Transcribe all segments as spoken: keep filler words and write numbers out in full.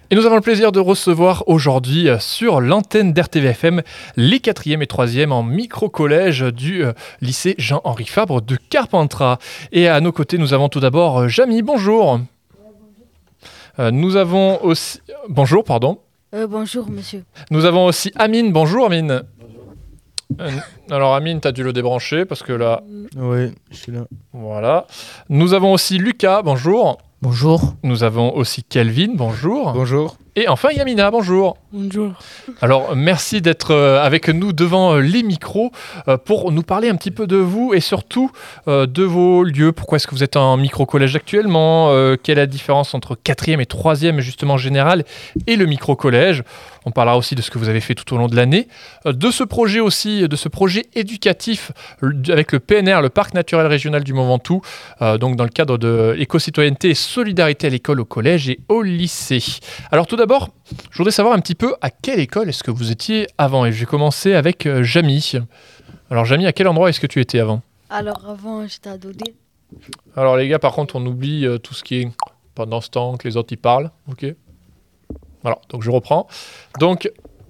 Et nous avons le plaisir de recevoir aujourd'hui euh, sur l'antenne d'R T V F M les quatrième et troisième en micro-collège du euh, lycée Jean-Henri Fabre de Carpentras. Et à nos côtés, nous avons tout d'abord euh, Jamy, bonjour. Euh, nous avons aussi... Bonjour, pardon. Euh, bonjour, monsieur. Nous avons aussi Amine, bonjour Amine. Euh, alors Amine, tu as dû le débrancher parce que là... Oui, je suis là. Voilà. Nous avons aussi Lucas, bonjour. Bonjour. Nous avons aussi Kelvin, bonjour. Bonjour. Et enfin Yamina, bonjour. Bonjour. Alors merci d'être euh, avec nous devant euh, les micros euh, pour nous parler un petit peu de vous et surtout euh, de vos lieux. Pourquoi est-ce que vous êtes en micro-collège actuellement euh, Quelle est la différence entre quatrième et troisième justement général et le micro-collège? On parlera aussi de ce que vous avez fait tout au long de l'année, euh, de ce projet aussi, de ce projet éducatif euh, avec le P N R, le Parc naturel régional du Mont Ventoux, euh, donc dans le cadre de éco-citoyenneté et solidarité à l'école, au collège et au lycée. Alors tout d'abord, je voudrais savoir un petit peu à quelle école est-ce que vous étiez avant. Et je vais commencer avec euh, Jamy. Alors Jamy, à quel endroit est-ce que tu étais avant? Alors, avant, j'étais à Dodé. Alors les gars, par contre, on oublie euh, tout ce qui est pendant ce temps que les autres y parlent. Ok. Voilà, donc je reprends. Donc,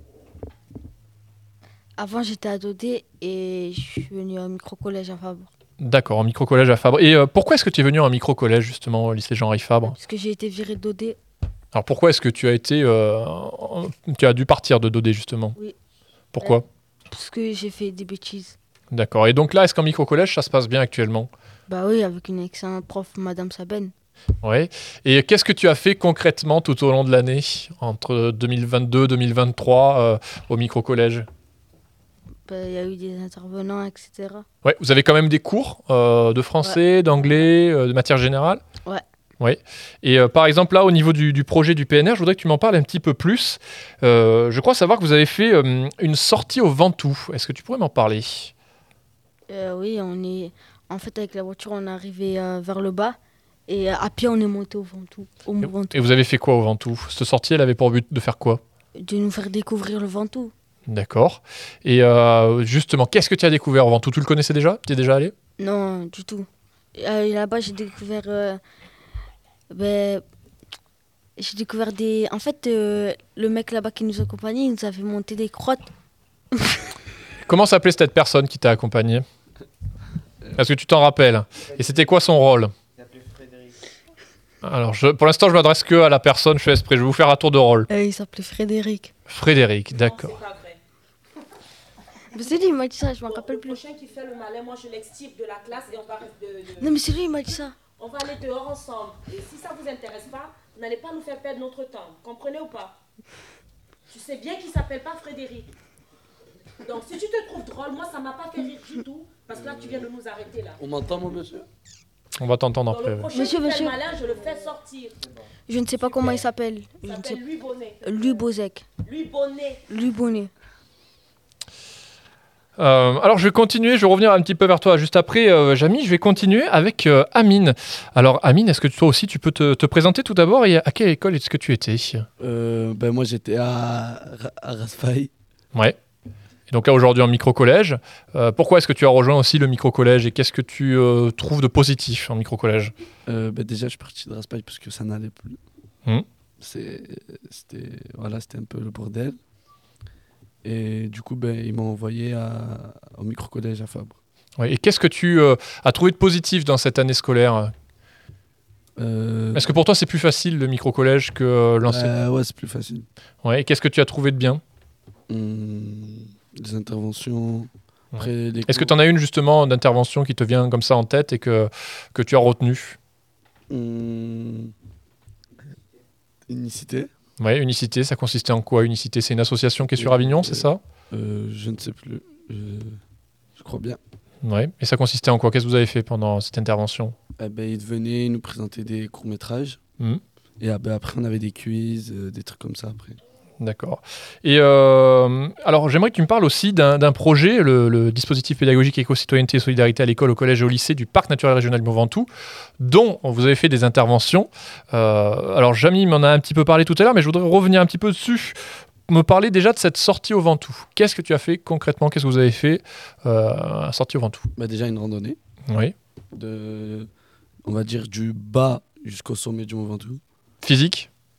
Avant, j'étais à Dodé et je suis venue au micro-collège à Fabre. d'accord, en micro-collège à Fabre. Et euh, pourquoi est-ce que tu es venu en micro-collège justement au lycée Jean-Henri Fabre? Parce que j'ai été virée de Dodé. Alors pourquoi est-ce que tu as été, euh, en- tu as dû partir de Dodé justement? Oui. Pourquoi? Parce que j'ai fait des bêtises. D'accord. Et donc là, est-ce qu'en micro-collège, ça se passe bien actuellement? Bah oui, avec une excellente prof, Madame Sabine. Oui. Et qu'est-ce que tu as fait concrètement tout au long de l'année, entre deux mille vingt-deux et deux mille vingt-trois, euh, au micro-collège? Bah, il y a eu des intervenants, et cetera. Ouais, vous avez quand même des cours euh, de français, d'anglais, euh, de matière générale? Ouais. Oui. Et euh, par exemple, là, au niveau du, du projet du P N R, je voudrais que tu m'en parles un petit peu plus. Euh, je crois savoir que vous avez fait euh, une sortie au Ventoux. Est-ce que tu pourrais m'en parler? Euh, oui, on est... En fait, avec la voiture, on est arrivé euh, vers le bas. Et euh, à pied, on est monté au Ventoux. Au Mont Ventoux. Et vous avez fait quoi au Ventoux? Cette sortie, elle avait pour but de faire quoi? De nous faire découvrir le Ventoux. D'accord. Et euh, justement, qu'est-ce que tu as découvert au Ventoux? Tu le connaissais déjà? Tu es déjà allé? Non, du tout. Euh, là-bas, j'ai découvert... euh, ben, j'ai découvert des... En fait, euh, le mec là-bas qui nous accompagnait, il nous avait monté des crottes. Comment s'appelait cette personne qui t'a accompagné? Est-ce que tu t'en rappelles? Et c'était quoi son rôle? Alors, je, pour l'instant, je m'adresse que à la personne, je fais exprès. Je vais vous faire un tour de rôle. Euh, il s'appelait Frédéric. Frédéric, d'accord. Mais c'est lui, il m'a dit ça, je m'en rappelle Le plus. prochain qui fait le malin, moi je l'extirpe de la classe et on va rester de, de- Non, mais c'est lui, il m'a dit ça. on va aller dehors ensemble. Et si ça vous intéresse pas, vous n'allez pas nous faire perdre notre temps. Comprenez ou pas? Tu sais bien qu'il s'appelle pas Frédéric. Donc si tu te trouves drôle, moi ça m'a pas fait rire du tout parce que là tu viens de nous arrêter là. On m'entend, mon monsieur? On va t'entendre Donc après. le ouais. prochain Monsieur, qui fait monsieur. le malin, je le fais sortir. Je ne sais pas comment il s'appelle. Je Il ne sais s'appelle Louis Bonnet. Lui Bozek. Louis Bonnet. Lui Bonnet. Euh, alors, je vais continuer. Je vais revenir un petit peu vers toi juste après, euh, Jamy. Je vais continuer avec euh, Amine. Alors, Amine, est-ce que toi aussi, tu peux te, te présenter tout d'abord et à quelle école est-ce que tu étais? euh, ben Moi, j'étais à, à Raspail. Ouais. Et donc là, aujourd'hui, en micro-collège. Euh, pourquoi est-ce que tu as rejoint aussi le micro-collège et qu'est-ce que tu euh, trouves de positif en micro-collège? Euh, ben déjà, je suis parti de Raspail parce que ça n'allait plus. Hum. C'est, c'était, voilà, c'était un peu le bordel. Et du coup, ben, ils m'ont envoyé à, au micro-collège à Fabre. Ouais. Et qu'est-ce que tu euh, as trouvé de positif dans cette année scolaire? Euh, Est-ce que pour toi, c'est plus facile le micro-collège que euh, l'enseignement? euh, Ouais, c'est plus facile. Ouais. Et qu'est-ce que tu as trouvé de bien? Hum, les interventions. Après, les Est-ce que cours. tu en as une justement d'intervention qui te vient comme ça en tête et que, que tu as retenue? Hum, Unicité. Ouais, Unicité, ça consistait en quoi? Unicité, c'est une association qui est sur Avignon, c'est ça? Euh, je ne sais plus. Je, je crois bien. Ouais. Et ça consistait en quoi? Qu'est-ce que vous avez fait pendant cette intervention? Eh ben, ils venaient nous présenter des courts-métrages. Mhm. Et ah ben, après, on avait des quiz, euh, des trucs comme ça après. D'accord. Et euh, alors, j'aimerais que tu me parles aussi d'un d'un projet, le, le dispositif pédagogique éco-citoyenneté et solidarité à l'école, au collège et au lycée du Parc naturel régional du Mont Ventoux, dont vous avez fait des interventions. Euh, alors, Jamy m'en a un petit peu parlé tout à l'heure, mais je voudrais revenir un petit peu dessus. Me parler déjà de cette sortie au Ventoux. Qu'est-ce que tu as fait concrètement? Qu'est-ce que vous avez fait euh, à sortie au Ventoux? Bah, déjà, une randonnée. Oui. De, on va dire du bas jusqu'au sommet du Mont Ventoux. Physique?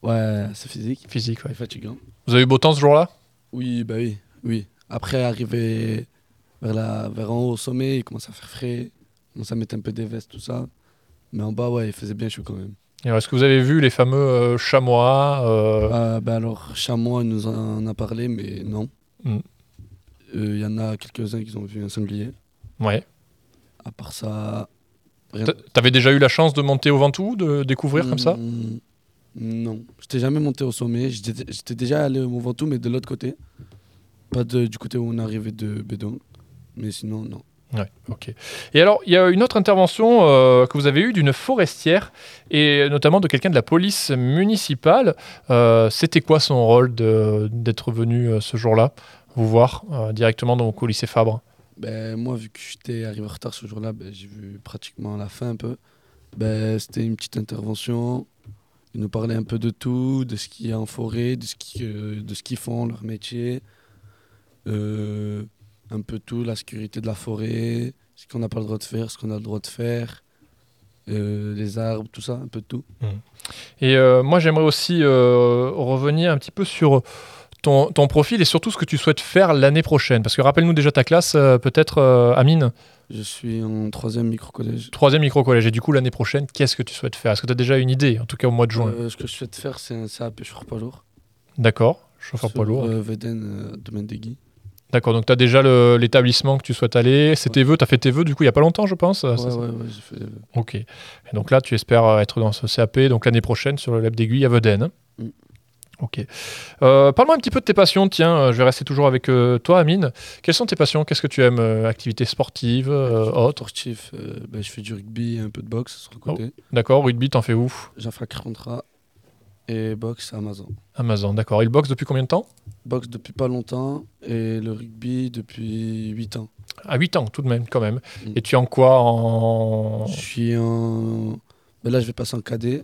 Ouais, c'est physique. Physique, ouais. Et fatigant. Vous avez eu beau temps ce jour-là? Oui, bah oui, oui. Après, arriver vers, la, vers en haut au sommet, il commence à faire frais. Il commence à mettre un peu des vestes, tout ça. Mais en bas, ouais, il faisait bien chaud quand même. Et alors, est-ce que vous avez vu les fameux euh, chamois euh... Euh, bah alors, Chamois nous en a parlé, mais non. Il Mm. euh, y en a quelques-uns qui ont vu un sanglier. Ouais. À part ça, rien. T'a- T'avais déjà eu la chance de monter au Ventoux, de découvrir comme ça? Mm, Non, j'étais jamais monté au sommet. J'étais j'étais déjà allé au Mont Ventoux, mais de l'autre côté. Pas de, du côté où on arrivait de Bédon. Mais sinon, non. Ouais, ok. Et alors, il y a une autre intervention euh, que vous avez eue d'une forestière, et notamment de quelqu'un de la police municipale. Euh, C'était quoi son rôle de- d'être venu euh, ce jour-là, vous voir euh, directement donc, au lycée Fabre? Ben, moi, vu que j'étais arrivé en retard ce jour-là, ben, j'ai vu pratiquement la fin un peu. Ben, c'était une petite intervention. Ils nous parlaient un peu de tout, de ce qu'il y a en forêt, de ce qui, euh, de ce qu'ils font, leur métier. Euh, un peu tout, la sécurité de la forêt, ce qu'on n'a pas le droit de faire, ce qu'on a le droit de faire, euh, les arbres, tout ça, un peu de tout. Et euh, moi, j'aimerais aussi euh, revenir un petit peu sur ton, ton profil et surtout ce que tu souhaites faire l'année prochaine. Parce que rappelle-nous déjà ta classe, euh, peut-être, euh, Amine, Je suis en troisième micro-collège. troisième micro-collège. Et du coup, l'année prochaine, qu'est-ce que tu souhaites faire? Est-ce que tu as déjà une idée, en tout cas au mois de juin? Euh, ce que je souhaite faire, c'est un C A P chauffeur poids lourd. D'accord, chauffeur Sur, poids lourd. Euh, Védène, euh, domaine des Guy. D'accord, donc tu as déjà le- l'établissement que tu souhaites aller. C'est tes vœux, tu as fait tes vœux du coup il n'y a pas longtemps, je pense. Ouais, c'est ça ouais, ouais, j'ai fait. euh, Ok. Et donc là, tu espères euh, être dans ce C A P donc l'année prochaine sur le Lab d'Aiguille à Vedène. Mm. Ok. Euh, Parle-moi un petit peu de tes passions. Tiens, euh, je vais rester toujours avec euh, toi, Amine. Quelles sont tes passions? Qu'est-ce que tu aimes? euh, Activités sportives, euh, autres? Sportif, euh, ben, je fais du rugby et un peu de boxe sur le côté. D'accord, rugby, t'en fais où? J'en fais à Carpentras et boxe à Amazon. Amazon, d'accord. Et le boxe depuis combien de temps? Boxe depuis pas longtemps et le rugby depuis huit ans. À huit ans, tout de même, quand même. Mm. Et tu es en quoi? En... Je suis en. Ben là, je vais passer en cadet.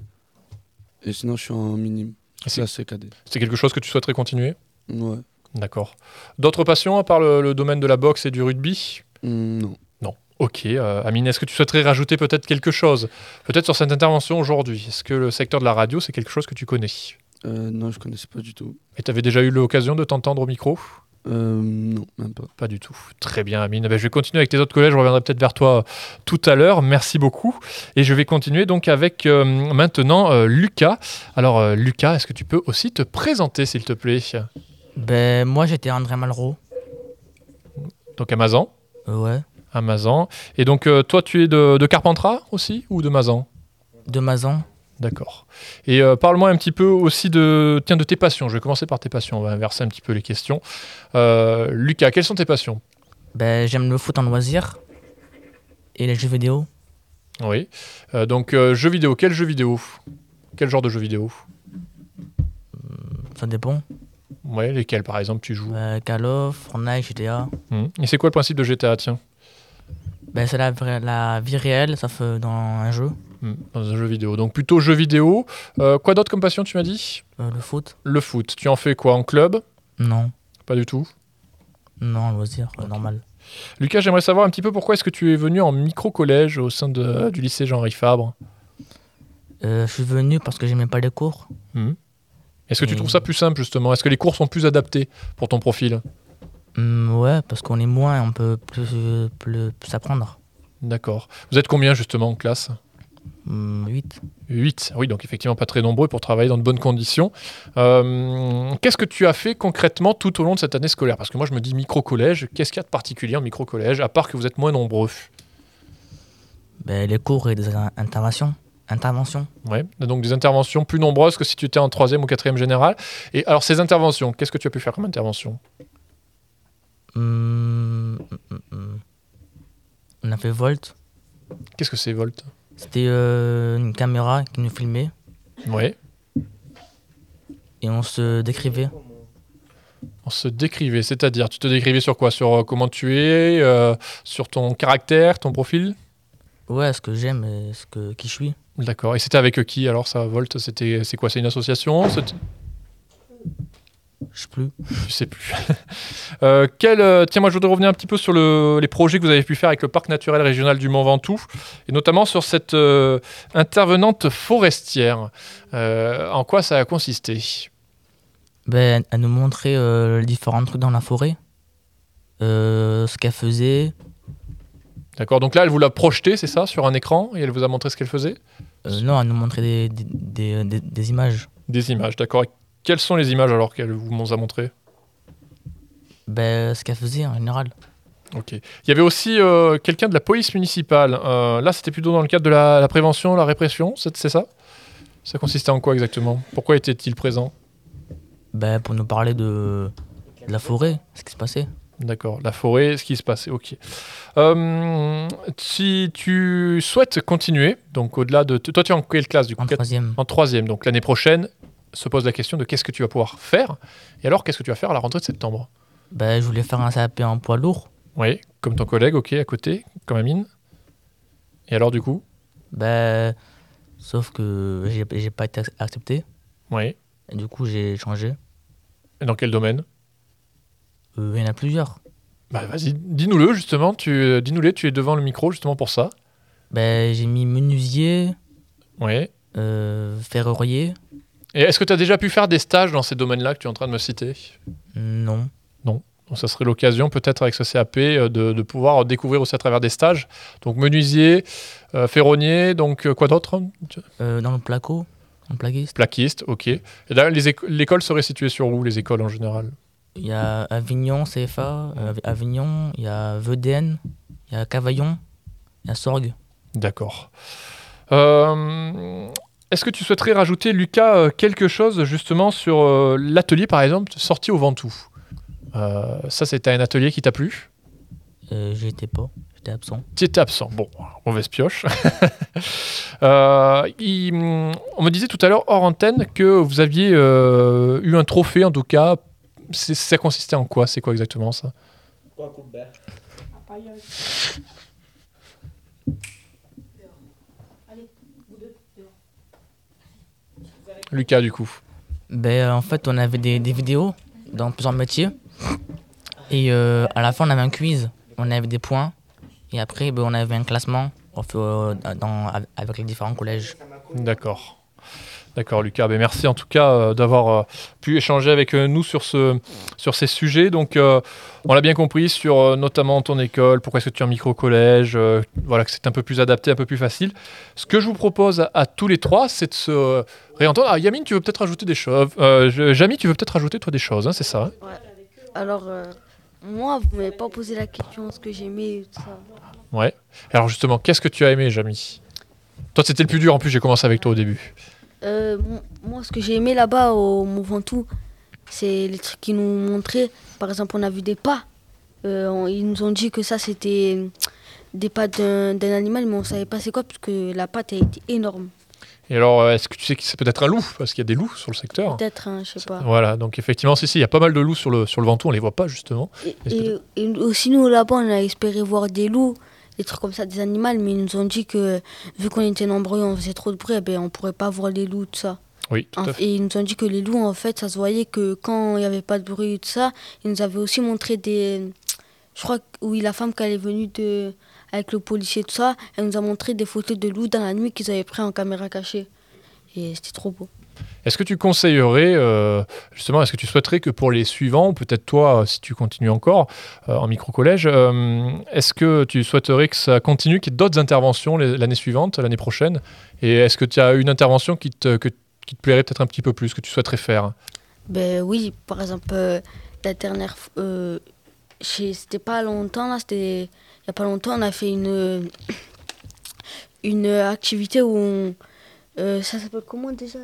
Et sinon, je suis en minime. C'est- Là, c'est cadet. C'est quelque chose que tu souhaiterais continuer? Ouais. D'accord. D'autres passions à part le, le domaine de la boxe et du rugby? Mm, non. Non. Ok. Euh, Amine, est-ce que tu souhaiterais rajouter peut-être quelque chose? Peut-être sur cette intervention aujourd'hui. Est-ce que le secteur de la radio, c'est quelque chose que tu connais? Euh, non, je connaissais pas du tout. Et tu avais déjà eu l'occasion de t'entendre au micro? Euh, non, même pas. Pas du tout. Très bien, Amine. Eh ben, je vais continuer avec tes autres collèges. Je reviendrai peut-être vers toi euh, tout à l'heure. Merci beaucoup. Et je vais continuer donc avec euh, maintenant euh, Lucas. Alors, euh, Lucas, est-ce que tu peux aussi te présenter, s'il te plaît? Ben, moi, j'étais André Malraux. Donc, à Mazan. Euh, ouais. À Mazan. Et donc, euh, toi, tu es de, de Carpentras aussi ou de Mazan? De Mazan. D'accord. Et euh, parle-moi un petit peu aussi de, tiens, de tes passions. Je vais commencer par tes passions. On va inverser un petit peu les questions. Euh, Lucas, quelles sont tes passions? Ben, j'aime le foot en loisir. Et les jeux vidéo. Oui. Euh, donc, euh, jeux vidéo. Quel jeu vidéo? Quel genre de jeu vidéo? Ça dépend. Ouais, lesquels, par exemple, tu joues? Ben, Call of, Fortnite, G T A. Mhm. Et c'est quoi le principe de G T A, tiens? Ben, c'est la, vraie- la vie réelle, ça fait dans un jeu. Mhm. Dans un jeu vidéo. Donc, plutôt jeu vidéo. Euh, quoi d'autre comme passion, tu m'as dit? Euh, le foot. Le foot. Tu en fais quoi? En club? Non. Pas du tout. Non, loisir, euh, normal. Lucas, j'aimerais savoir un petit peu pourquoi est-ce que tu es venu en micro-collège au sein de, du lycée Jean-Henri Fabre? Euh, je suis venu parce que j'aimais pas les cours. Mhm. Est-ce que tu Et- trouves ça plus simple, justement? Est-ce que les cours sont plus adaptés pour ton profil? Hum, ouais, parce qu'on est moins, on peut plus, plus, plus apprendre. D'accord. Vous êtes combien, justement, en classe? Hum, huit. huit. Oui, donc effectivement pas très nombreux pour travailler dans de bonnes conditions. Euh, qu'est-ce que tu as fait concrètement tout au long de cette année scolaire? Parce que moi, je me dis micro-collège. Qu'est-ce qu'il y a de particulier en micro-collège, à part que vous êtes moins nombreux? Ben, les cours et des in- interventions. Interventions. Ouais. Donc des interventions plus nombreuses que si tu étais en troisième ou quatrième général. Et alors, ces interventions, qu'est-ce que tu as pu faire comme intervention? Hum, hum, hum, hum. On a fait Volt. Qu'est-ce que c'est, Volt? C'était euh, une caméra qui nous filmait Ouais. et on se décrivait. On se décrivait, c'est-à-dire, tu te décrivais sur quoi? Sur euh, comment tu es, euh, sur ton caractère, ton profil? Ouais, ce que j'aime et ce que, qui je suis. D'accord. Et c'était avec qui alors, ça, Volt? C'était, c'est quoi? C'est une association? C'est- Je sais plus. Tu sais plus. euh, quel, euh, tiens, moi je voudrais revenir un petit peu sur le, les projets que vous avez pu faire avec le parc naturel régional du Mont Ventoux, et notamment sur cette euh, intervenante forestière. Euh, en quoi ça a consisté? Ben, elle nous montrait euh, les différents trucs dans la forêt, euh, ce qu'elle faisait. D'accord, donc là elle vous l'a projeté, c'est ça, sur un écran, et elle vous a montré ce qu'elle faisait? Euh, non, elle nous montrait des, des, des, des, des images. Des images, d'accord. Et quelles sont les images alors qu'elle vous a montré? Ben, ce qu'elle faisait en général. Ok. Il y avait aussi euh, quelqu'un de la police municipale. Euh, là, c'était plutôt dans le cadre de la, la prévention, la répression, c'est, c'est ça? Ça consistait en quoi exactement? Pourquoi était-il présent? Ben, pour nous parler de, de la forêt, ce qui se passait. D'accord, la forêt, ce qui se passait, ok. Euh, si tu souhaites continuer, donc au-delà de... Toi, tu es en quelle classe du coup? En troisième. En troisième, donc l'année prochaine se pose la question de qu'est-ce que tu vas pouvoir faire. Et alors, qu'est-ce que tu vas faire à la rentrée de septembre? Ben, je voulais faire un C A P en poids lourd. Oui, comme ton collègue, ok, à côté, comme Amine. Et alors, du coup? Ben, sauf que j'ai, j'ai pas été accepté. Oui. Et du coup, j'ai changé. Et dans quel domaine? Euh, il y en a plusieurs. Bah vas-y, dis-nous-le justement, tu, euh, dis-nous-les, tu es devant le micro justement pour ça. Ben, j'ai mis menuisier, Oui. euh, ferrurier. Et est-ce que tu as déjà pu faire des stages dans ces domaines-là que tu es en train de me citer? Non. Donc ça serait l'occasion peut-être avec ce C A P euh, de, de pouvoir découvrir aussi à travers des stages. Donc menuisier, euh, ferronnier, donc euh, quoi d'autre? Euh, dans le placo, en plaquiste. Plaquiste, ok. Et d'ailleurs, les éco- l'école serait située sur où, les écoles en général? Il y a Avignon, C F A, euh, Avignon, il y a V D N, il y a Cavaillon, il y a Sorgue. D'accord. Euh, est-ce que tu souhaiterais rajouter, Lucas, euh, quelque chose justement sur euh, l'atelier, par exemple, sorti au Ventoux? euh, Ça, c'était un atelier qui t'a plu? Euh, j'y étais pas, j'étais absent. Tu étais absent. Bon, mauvaise pioche. euh, il- on me disait tout à l'heure, hors antenne, que vous aviez euh, eu un trophée, en tout cas. C'est, ça consistait en quoi? C'est quoi exactement ça? Lucas, du coup. Ben, en fait, on avait des, des vidéos dans plusieurs métiers. Et euh, à la fin, on avait un quiz. On avait des points. Et après, ben, on avait un classement au fait, euh, dans, avec les différents collèges. D'accord. D'accord, Lucas. Ben, merci en tout cas euh, d'avoir euh, pu échanger avec euh, nous sur, ce, sur ces sujets. Donc, euh, on l'a bien compris sur euh, notamment ton école, pourquoi est-ce que tu es en micro-collège, euh, voilà, que c'est un peu plus adapté, un peu plus facile. Ce que je vous propose à, à tous les trois, c'est de se euh, réentendre. Ah, Yamine, tu veux peut-être rajouter des choses. Euh, je- Jamy, tu veux peut-être rajouter toi des choses, hein, c'est ça? Hein? Alors, euh, moi, vous m'avez pas posé la question, ce que j'aimais et tout ça. Ouais. Alors justement, qu'est-ce que tu as aimé, Jamy? Toi, c'était le plus dur. En plus, j'ai commencé avec toi au début. Euh, m- moi, ce que j'ai aimé là-bas au Mont Ventoux, c'est les trucs qu'ils nous montraient. Par exemple, on a vu des pas. Euh, on- ils nous ont dit que ça, c'était des pattes d'un, d'un animal, mais on savait pas c'est quoi, parce que la patte a été énorme. Et alors, euh, est-ce que tu sais que c'est peut-être un loup? Parce qu'il y a des loups sur le secteur. Peut-être, hein, je sais pas. Voilà, donc effectivement, si, si, il y a pas mal de loups sur le, sur le Ventoux, on les voit pas justement. Et, Est-ce et- et aussi, nous, là-bas, on a espéré voir des loups, des trucs comme ça, des animaux, mais ils nous ont dit que vu qu'on était nombreux, on faisait trop de bruit, eh ben, on pourrait pas voir les loups, tout ça. Oui, tout En- à fait. Et ils nous ont dit que les loups, en fait, ça se voyait que quand il n'y avait pas de bruit et tout ça, ils nous avaient aussi montré des... Je crois que oui, la femme qui est venue de... avec le policier et tout ça, elle nous a montré des photos de loups dans la nuit qu'ils avaient pris en caméra cachée. Et c'était trop beau. Est-ce que tu conseillerais, euh, justement, est-ce que tu souhaiterais que pour les suivants, ou peut-être toi, euh, si tu continues encore euh, en micro-collège, euh, est-ce que tu souhaiterais que ça continue, qu'il y ait d'autres interventions les- l'année suivante, l'année prochaine? Et est-ce que tu as une intervention qui te, que- qui te plairait peut-être un petit peu plus, que tu souhaiterais faire? Ben oui, par exemple, euh, la dernière fois, euh, chez- c'était pas longtemps, là, c'était il y a pas longtemps, on a fait une, une activité où on, euh, ça s'appelle comment déjà?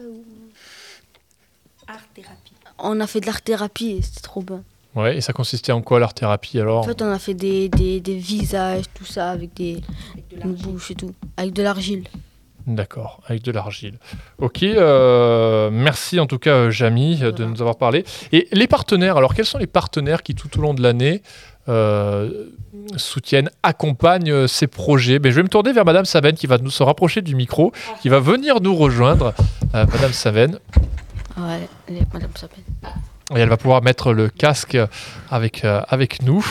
Art thérapie. On a fait de l'art-thérapie et c'était trop bien. Ouais, et ça consistait en quoi l'art-thérapie alors? En fait, on a fait des, des, des visages, tout ça, avec des, Avec de une l'argile. bouche et tout, avec de l'argile. D'accord, avec de l'argile. Ok, euh, merci en tout cas, euh, Jamy, euh, de nous avoir parlé. Et les partenaires, alors quels sont les partenaires qui tout au long de l'année euh, soutiennent, accompagnent euh, ces projets? Ben, je vais me tourner vers Madame Savenne qui va nous se rapprocher du micro, qui va venir nous rejoindre. Euh, Madame Savenne. Ouais, les- Madame s'appelle. Et elle va pouvoir mettre le casque avec, euh, avec nous.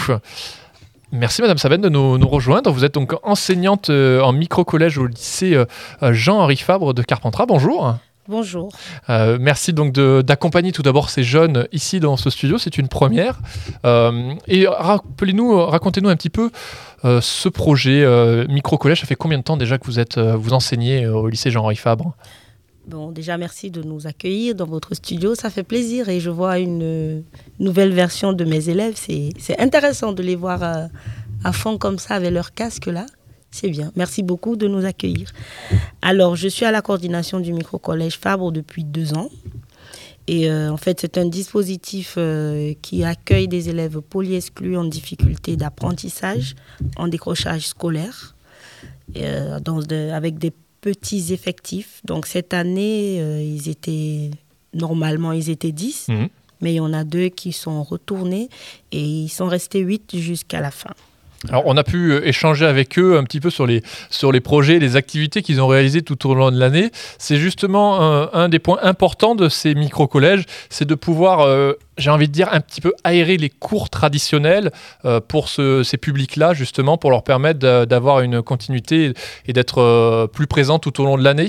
Merci Madame Savenne de nous, nous rejoindre. Vous êtes donc enseignante euh, en micro-collège au lycée euh, Jean-Henri Fabre de Carpentras. Bonjour. Bonjour. Euh, merci donc de, d'accompagner tout d'abord ces jeunes ici dans ce studio, c'est une première. Euh, et rappelez-nous, racontez-nous un petit peu euh, ce projet euh, micro-collège. Ça fait combien de temps déjà que vous, êtes, euh, vous enseignez au lycée Jean-Henri Fabre ? Bon, déjà, merci de nous accueillir dans votre studio. Ça fait plaisir et je vois une nouvelle version de mes élèves. C'est, c'est intéressant de les voir à, à fond comme ça avec leur casque là. C'est bien. Merci beaucoup de nous accueillir. Alors, je suis à la coordination du micro-collège Fabre depuis deux ans. Et euh, en fait, c'est un dispositif euh, qui accueille des élèves polyexclus en difficulté d'apprentissage, en décrochage scolaire, euh, dans de, avec des petits effectifs. Donc, cette année, euh, ils étaient, normalement, ils étaient dix, mmh. mais il y en a deux qui sont retournés et ils sont restés huit jusqu'à la fin. Alors, on a pu échanger avec eux un petit peu sur les, sur les projets, les activités qu'ils ont réalisées tout au long de l'année. C'est justement un, un des points importants de ces micro-collèges, c'est de pouvoir, euh, j'ai envie de dire, un petit peu aérer les cours traditionnels euh, pour ce, ces publics-là, justement, pour leur permettre de, d'avoir une continuité et d'être euh, plus présents tout au long de l'année.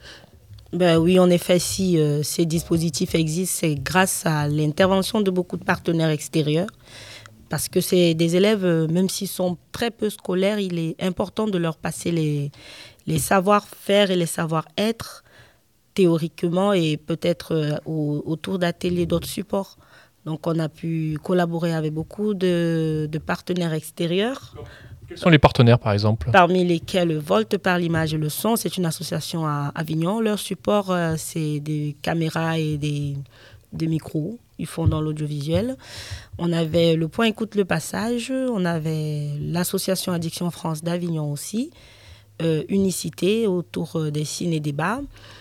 Ben oui, en effet, si euh, ces dispositifs existent, c'est grâce à l'intervention de beaucoup de partenaires extérieurs. Parce que c'est des élèves, même s'ils sont très peu scolaires, il est important de leur passer les, les savoir-faire et les savoir-être théoriquement et peut-être euh, au, autour d'ateliers d'autres supports. Donc on a pu collaborer avec beaucoup de, de partenaires extérieurs. Quels sont les partenaires par exemple ? Parmi lesquels Volte par l'image et le son, c'est une association à Avignon. Leur support, euh, c'est des caméras et des, des micros. Ils font dans l'audiovisuel. On avait le Point Écoute le Passage, on avait l'association Addiction France d'Avignon aussi, euh, Unicité autour des ciné-débats,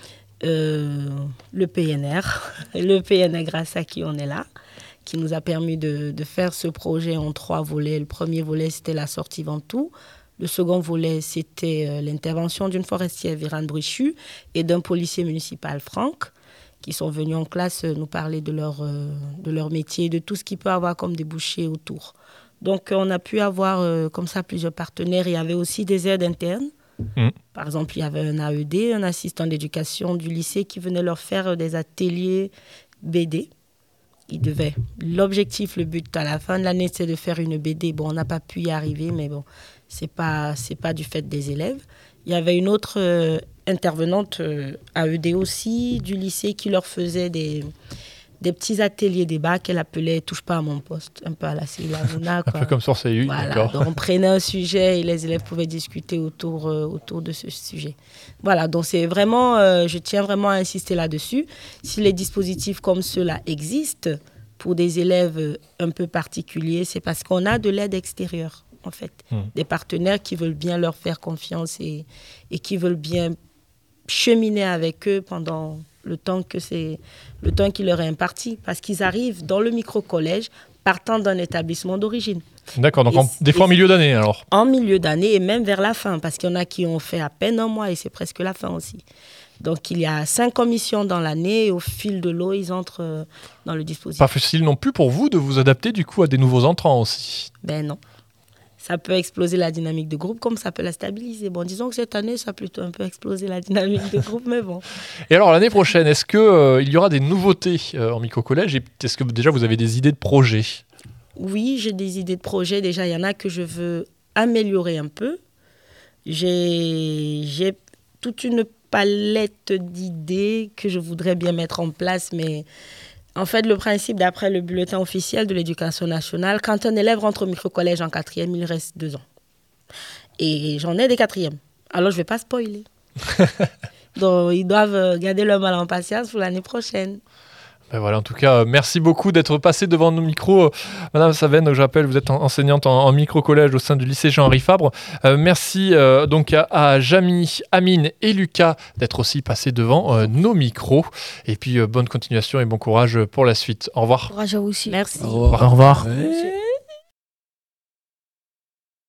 euh, le P N R, le P N R grâce à qui on est là, qui nous a permis de, de faire ce projet en trois volets. Le premier volet, c'était la sortie Ventoux. Le second volet, c'était euh, l'intervention d'une forestière, Virane Bruchu, et d'un policier municipal, Franck, qui sont venus en classe nous parler de leur, euh, de leur métier, de tout ce qu'il peut avoir comme débouché autour. Donc, on a pu avoir euh, comme ça plusieurs partenaires. Il y avait aussi des aides internes. Mmh. Par exemple, il y avait un A E D, un assistant d'éducation du lycée qui venait leur faire des ateliers B D. Ils devaient. L'objectif, le but à la fin de l'année, c'est de faire une B D. Bon, on n'a pas pu y arriver, mais bon, ce n'est pas, c'est pas du fait des élèves. Il y avait une autre euh, intervenante euh, A E D aussi du lycée qui leur faisait des, des petits ateliers débat qu'elle appelait « Touche pas à mon poste », un peu à la Céline Hanouna. Un peu comme sur C U, voilà, d'accord. Donc on prenait un sujet et les élèves pouvaient discuter autour, euh, autour de ce sujet. Voilà, donc c'est vraiment, euh, je tiens vraiment à insister là-dessus. Si les dispositifs comme ceux-là existent pour des élèves un peu particuliers, c'est parce qu'on a de l'aide extérieure. En fait, mmh. des partenaires qui veulent bien leur faire confiance et, et qui veulent bien cheminer avec eux pendant le temps que c'est le temps qui leur est imparti, parce qu'ils arrivent dans le micro-collège partant d'un établissement d'origine. D'accord, donc en, des fois en milieu d'année alors. En milieu d'année et même vers la fin, parce qu'il y en a qui ont fait à peine un mois et c'est presque la fin aussi. Donc il y a cinq commissions dans l'année et au fil de l'eau, ils entrent dans le dispositif. Pas facile non plus pour vous de vous adapter du coup à des nouveaux entrants aussi. Ben non. Ça peut exploser la dynamique de groupe comme ça peut la stabiliser. Bon, disons que cette année, ça a plutôt un peu explosé la dynamique de groupe, mais bon. Et alors, l'année prochaine, est-ce qu'il euh, y aura des nouveautés euh, en micro-collège et est-ce que déjà vous avez des idées de projets ? Oui, j'ai des idées de projets. Déjà, il y en a que je veux améliorer un peu. J'ai, j'ai toute une palette d'idées que je voudrais bien mettre en place, mais... En fait, le principe, d'après le bulletin officiel de l'éducation nationale, quand un élève rentre au micro-collège en quatrième, il reste deux ans. Et j'en ai des quatrièmes. Alors, je ne vais pas spoiler. Donc, ils doivent garder leur mal en patience pour l'année prochaine. Ben voilà, en tout cas, merci beaucoup d'être passé devant nos micros. Madame Savenne, je rappelle, vous êtes enseignante en, en micro-collège au sein du lycée Jean-Henri Fabre. Euh, merci euh, donc à, à Jamy, Amine et Lucas d'être aussi passés devant euh, nos micros. Et puis, euh, bonne continuation et bon courage pour la suite. Au revoir. Courage à vous aussi. Merci. Au revoir. Au revoir. Ouais.